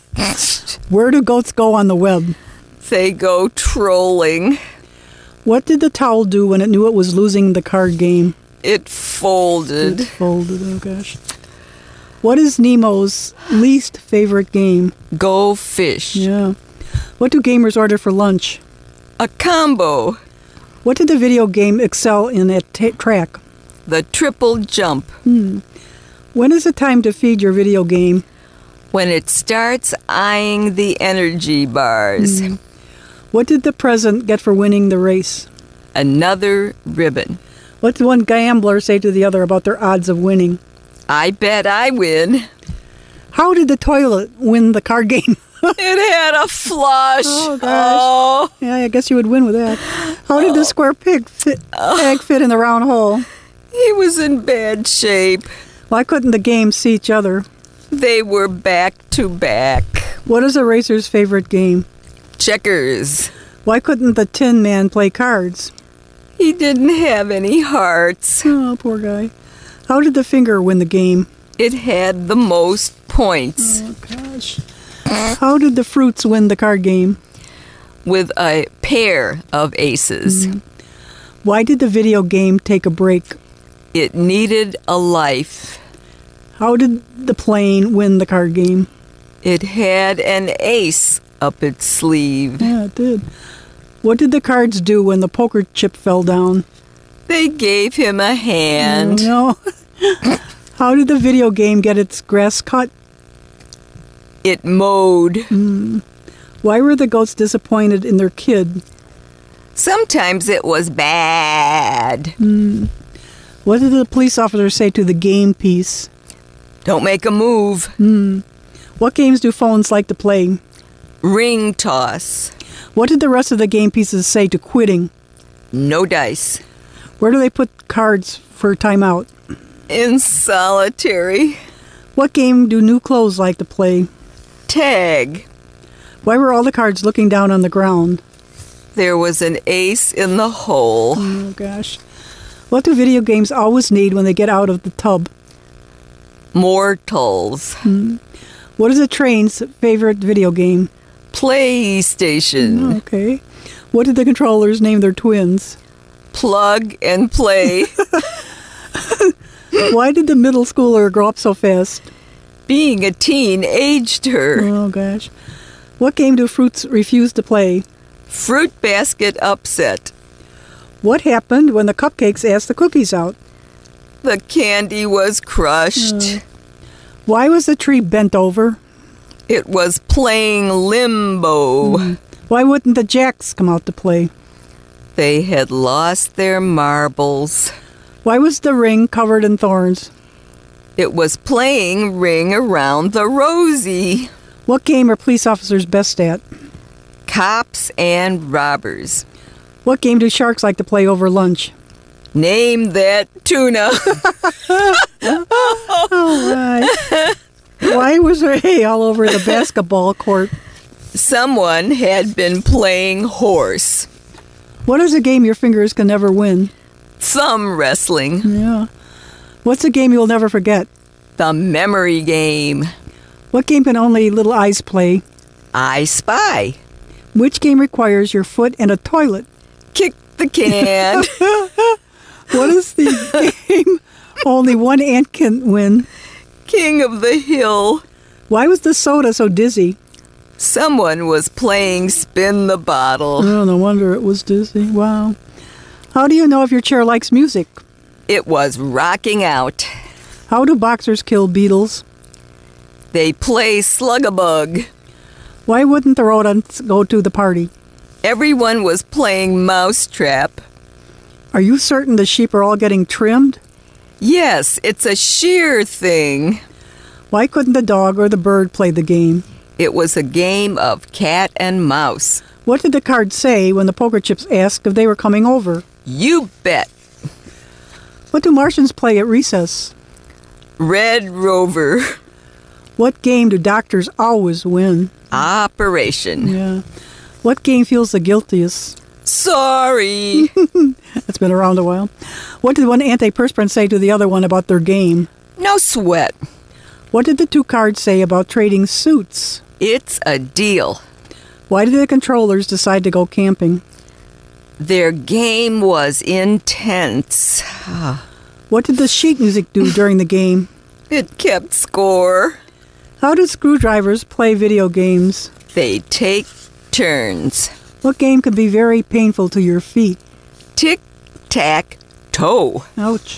Where do goats go on the web? They go trolling. What did the towel do when it knew it was losing the card game? It folded. It folded, oh gosh. What is Nemo's least favorite game? Go fish. Yeah. What do gamers order for lunch? A combo. What did the video game excel in at t- track? The triple jump. Hmm. When is it time to feed your video game? When it starts eyeing the energy bars. Hmm. What did the president get for winning the race? Another ribbon. What did one gambler say to the other about their odds of winning? I bet I win. How did the toilet win the card game? It had a flush. Oh, gosh. Oh. Yeah, I guess you would win with that. How did the square pig fit, egg fit in the round hole? He was in bad shape. Why couldn't the games see each other? They were back to back. What is a racer's favorite game? Checkers. Why couldn't the Tin Man play cards? He didn't have any hearts. Oh, poor guy. How did the finger win the game? It had the most points. Oh, gosh. How did the fruits win the card game? With a pair of aces. Mm. Why did the video game take a break? It needed a life. How did the plane win the card game? It had an ace up its sleeve. Yeah, it did. What did the cards do when the poker chip fell down? They gave him a hand. Oh, no. How did the video game get its grass cut? It mowed. Mm. Why were the goats disappointed in their kid? Sometimes it was bad. Mm. What did the police officer say to the game piece? Don't make a move. Mm. What games do phones like to play? Ring toss. What did the rest of the game pieces say to quitting? No dice. Where do they put cards for timeout? In solitary. What game do new clothes like to play? Tag. Why were all the cards looking down on the ground? There was an ace in the hole. Oh, gosh. What do video games always need when they get out of the tub? Mortals. Hmm. What is a train's favorite video game? PlayStation. Okay. What did the controllers name their twins? Plug and play. Why did the middle schooler grow up so fast? Being a teen aged her. Oh, gosh. What game do fruits refuse to play? Fruit basket upset. What happened when the cupcakes asked the cookies out? The candy was crushed. Uh, why was the tree bent over? It was playing limbo. Mm. Why wouldn't the jacks come out to play? They had lost their marbles. Why was the ring covered in thorns? It was playing Ring Around the Rosie. What game are police officers best at? Cops and robbers. What game do sharks like to play over lunch? Name that tuna. All right. Why was there hay all over the basketball court? Someone had been playing horse. What is a game your fingers can never win? Thumb wrestling. Yeah. What's a game you'll never forget? The memory game. What game can only little eyes play? I Spy. Which game requires your foot and a toilet? Kick the can. What is the game only one ant can win? King of the Hill. Why was the soda so dizzy? Someone was playing Spin the Bottle. Oh, no wonder it was dizzy. Wow. How do you know if your chair likes music? It was rocking out. How do boxers kill beetles? They play Slug-a-Bug. Why wouldn't the rodents go to the party? Everyone was playing Mousetrap. Are you certain the sheep are all getting trimmed? Yes, it's a shear thing. Why couldn't the dog or the bird play the game? It was a game of cat and mouse. What did the card say when the poker chips asked if they were coming over? You bet. What do Martians play at recess? Red Rover. What game do doctors always win? Operation. Yeah. What game feels the guiltiest? Sorry. That's been around a while. What did one antiperspirant say to the other one about their game? No sweat. What did the two cards say about trading suits? It's a deal. Why did the controllers decide to go camping? Their game was intense. What did the sheet music do during the game? It kept score. How do screwdrivers play video games? They take turns. What game could be very painful to your feet? Tic-tac-toe. Ouch.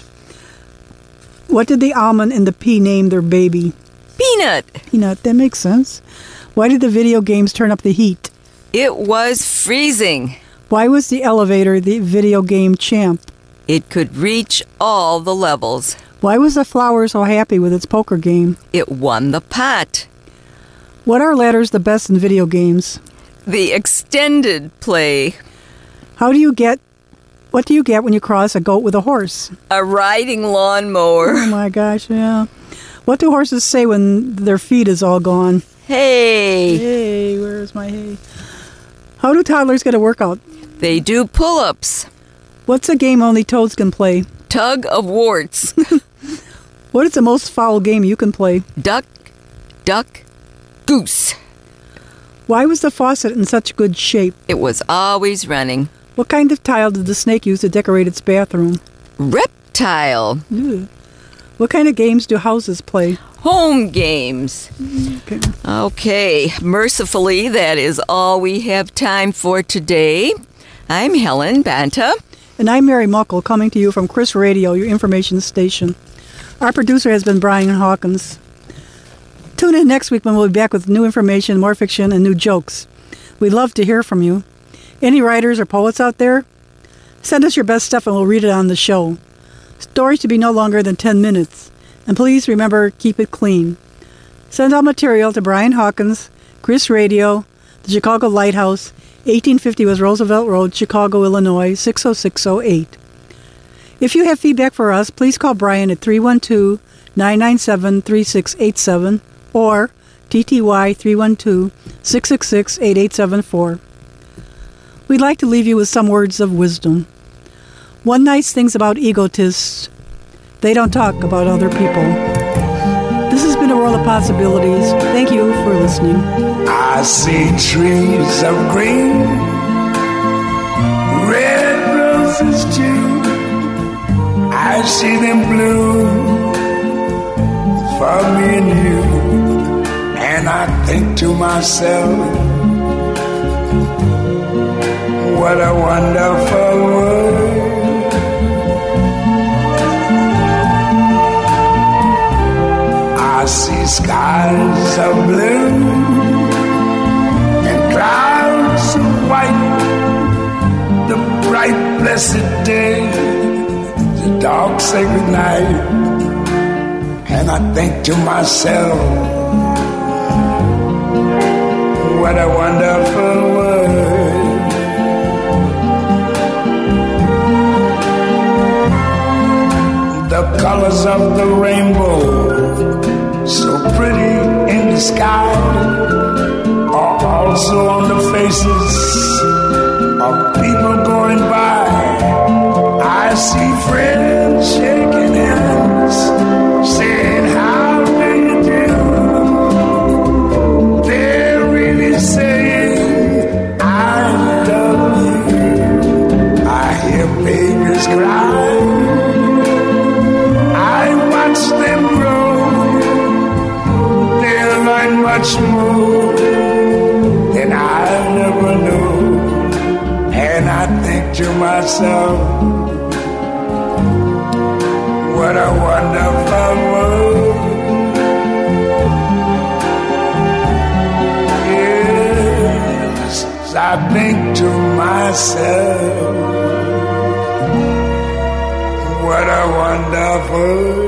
What did the almond and the pea name their baby? Peanut. Peanut, that makes sense. Why did the video games turn up the heat? It was freezing. Why was the elevator the video game champ? It could reach all the levels. Why was the flower so happy with its poker game? It won the pot. What are letters the best in video games? The extended play. How do you get, what do you get when you cross a goat with a horse? A riding lawnmower. Oh my gosh, yeah. What do horses say when their feet is all gone? Hey. Hey, where's my hay? How do toddlers get a workout? They do pull-ups. What's a game only toads can play? Tug of warts. What is the most foul game you can play? Duck, duck, goose. Why was the faucet in such good shape? It was always running. What kind of tile did the snake use to decorate its bathroom? Reptile. Ew. What kind of games do houses play? Home games. Okay. Okay, mercifully, that is all we have time for today. I'm Helen Banta. And I'm Mary Muckle, coming to you from Chris Radio, your information station. Our producer has been Brian Hawkins. Tune in next week when we'll be back with new information, more fiction, and new jokes. We'd love to hear from you. Any writers or poets out there? Send us your best stuff and we'll read it on the show. Stories to be no longer than ten minutes. And please remember, keep it clean. Send all material to Brian Hawkins, Chris Radio, the Chicago Lighthouse, eighteen fifty West Roosevelt Road, Chicago, Illinois, six oh six oh eight. If you have feedback for us, please call Brian at three one two, nine nine seven, three six eight seven or T T Y three one two, six six six, eight eight seven four. We'd like to leave you with some words of wisdom. One nice thing about egotists, they don't talk about other people. This has been a world of possibilities. Thank you for listening. I see trees of green, red roses too. I see them bloom for me and you. And I think to myself, what a wonderful world. I see skies of blue and clouds of white, the bright blessed day, the dark sacred night. And I think to myself, what a wonderful world. The colors of the rainbow, so pretty in the sky, are also on the faces of people going by. I see friends shaking hands, saying, how do you do? They're really saying, I love you. I hear babies cry, I watch them grow. They'll learn much more than I never knew. And I think to myself, what a wonderful world. Yes, I think to myself, what a wonderful